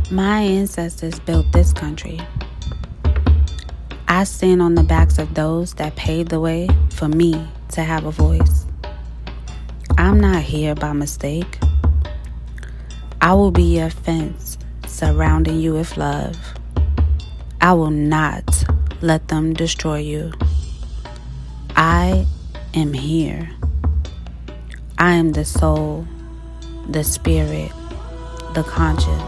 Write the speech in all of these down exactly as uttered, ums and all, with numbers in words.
My ancestors built this country. I stand on the backs of those that paved the way for me to have a voice. I'm not here by mistake. I will be your fence, surrounding you with love. I will not let them destroy you. I am here. I am the soul, the spirit, the conscience.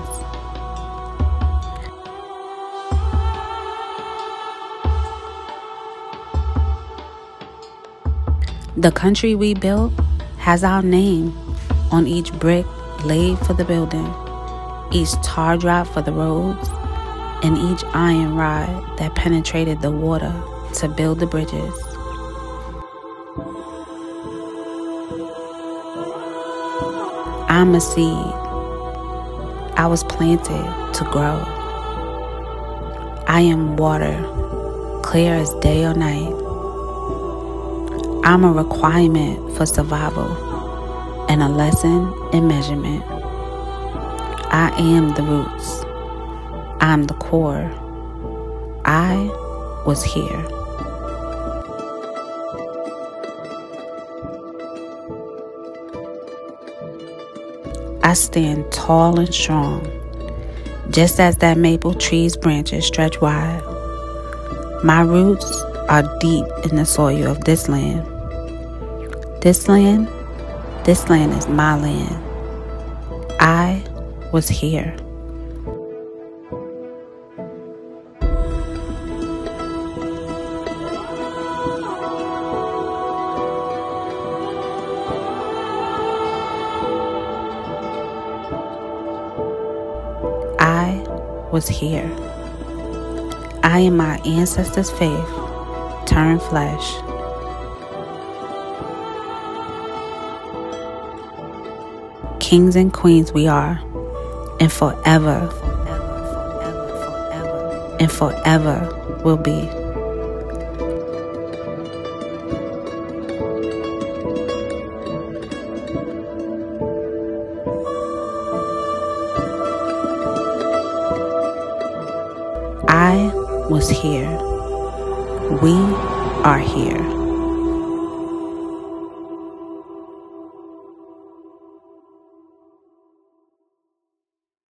The country we built has our name on each brick laid for the building, each tar drop for the roads, and each iron rod that penetrated the water to build the bridges. I'm a seed. I was planted to grow. I am water, clear as day or night. I'm a requirement for survival and a lesson in measurement. I am the roots. I'm the core. I was here. I stand tall and strong, just as that maple tree's branches stretch wide. My roots are deep in the soil of this land. This land, this land is my land. I was here. I was here. I am my ancestors' faith turned flesh. Kings and queens we are, and forever, and forever will be. I was here. We are here.